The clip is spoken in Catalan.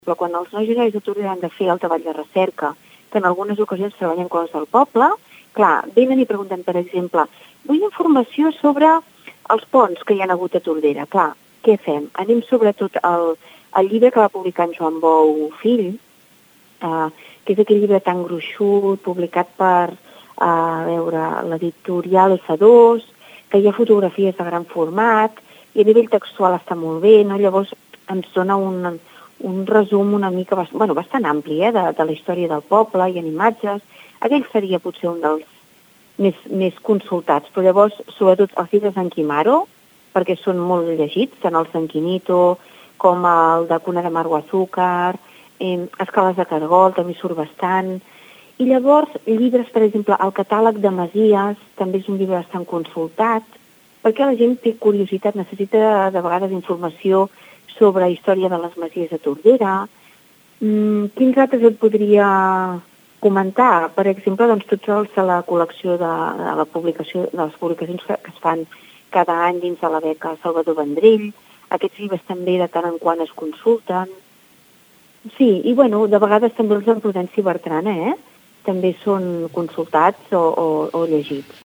Però quan els nois i noies de Tordera han de fer el treball de recerca, que en algunes ocasions treballen coses del poble, clar, venen i pregunten, per exemple, vull informació sobre els ponts que hi ha hagut a Tordera. Clar, què fem? Anem sobretot al llibre que va publicar en Joan Bou fill, que és aquell llibre tan gruixut, publicat per l'editorial F2, que hi ha fotografies de gran format, i a nivell textual està molt bé, no? Llavors ens dona un resum una mica bastant ampli de la història del poble, i en imatges. Aquell seria potser un dels més consultats, però llavors, sobretot, els llibres d'en Quimaro, perquè són molt llegits, tant el San Quinito com el de Cuna de Mar o Azúcar, Escales de Cargol, també surt bastant. I llavors, llibres, per exemple, el catàleg de Masies, també és un llibre bastant consultat, perquè la gent té curiositat, necessita de vegades informació sobre la història de les Masies de Tordera. Quins altres et podria comentar? Per exemple, doncs, tots els de la col·lecció de les publicacions que es fan cada any dins de la beca Salvador Vendrell. Aquests llibres també de tant en quant es consulten. Sí, i de vegades també els d'en Prudenci Bertrana, també són consultats o llegits.